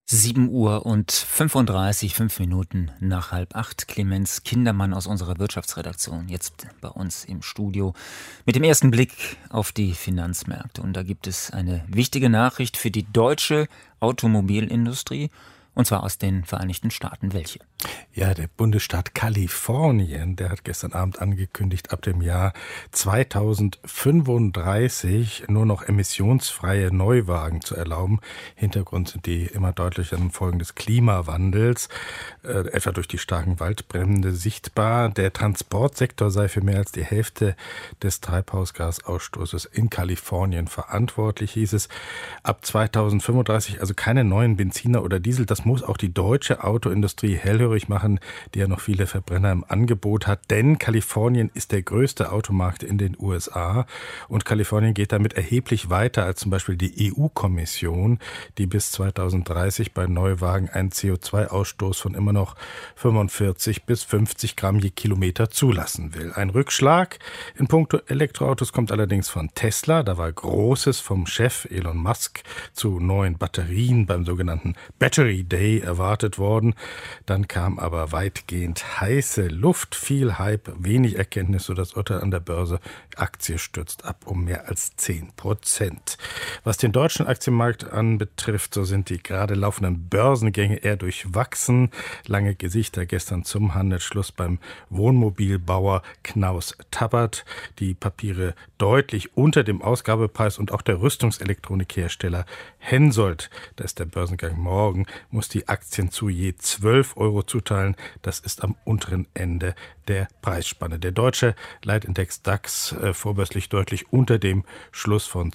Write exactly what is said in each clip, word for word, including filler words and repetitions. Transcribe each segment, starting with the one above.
Sieben Uhr und fünfunddreißig, fünf Minuten nach halb acht. Clemens Kindermann aus unserer Wirtschaftsredaktion, jetzt bei uns im Studio, mit dem ersten Blick auf die Finanzmärkte. Und da gibt es eine wichtige Nachricht für die deutsche Automobilindustrie, und zwar aus den Vereinigten Staaten. Welche? Ja, der Bundesstaat Kalifornien, der hat gestern Abend angekündigt, ab dem Jahr zweitausendfünfunddreißig nur noch emissionsfreie Neuwagen zu erlauben. Hintergrund sind die immer deutlicheren Folgen des Klimawandels, äh, etwa durch die starken Waldbrände sichtbar. Der Transportsektor sei für mehr als die Hälfte des Treibhausgasausstoßes in Kalifornien verantwortlich, hieß es. Ab zweitausendfünfunddreißig also keine neuen Benziner oder Diesel. Das muss auch die deutsche Autoindustrie hellhörig machen, die ja noch viele Verbrenner im Angebot hat, denn Kalifornien ist der größte Automarkt in den U S A und Kalifornien geht damit erheblich weiter als zum Beispiel die E U-Kommission, die bis zweitausenddreißig bei Neuwagen einen C O zwei Ausstoß von immer noch fünfundvierzig bis fünfzig Gramm je Kilometer zulassen will. Ein Rückschlag in puncto Elektroautos kommt allerdings von Tesla. Da war Großes vom Chef Elon Musk zu neuen Batterien beim sogenannten Battery Day erwartet worden. Dann kam aber weitgehend heiße Luft, viel Hype, wenig Erkenntnis, so das Urteil an der Börse. Aktie stürzt ab um mehr als zehn Prozent. Was den deutschen Aktienmarkt anbetrifft, so sind die gerade laufenden Börsengänge eher durchwachsen. Lange Gesichter gestern zum Handelsschluss beim Wohnmobilbauer Knaus Tabbert. Die Papiere deutlich unter dem Ausgabepreis und auch der Rüstungselektronikhersteller Hensoldt, da ist der Börsengang morgen, muss die Aktien zu je zwölf Euro zuteilen. Das ist am unteren Ende der Preisspanne. Der deutsche Leitindex DAX äh, vorbörslich deutlich unter dem Schluss von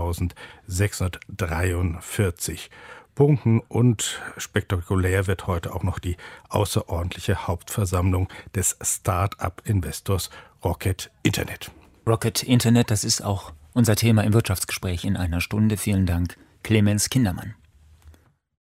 zwölftausendsechshundertdreiundvierzig Punkten und spektakulär wird heute auch noch die außerordentliche Hauptversammlung des Start-up-Investors Rocket Internet. Rocket Internet, das ist auch unser Thema im Wirtschaftsgespräch in einer Stunde. Vielen Dank, Clemens Kindermann.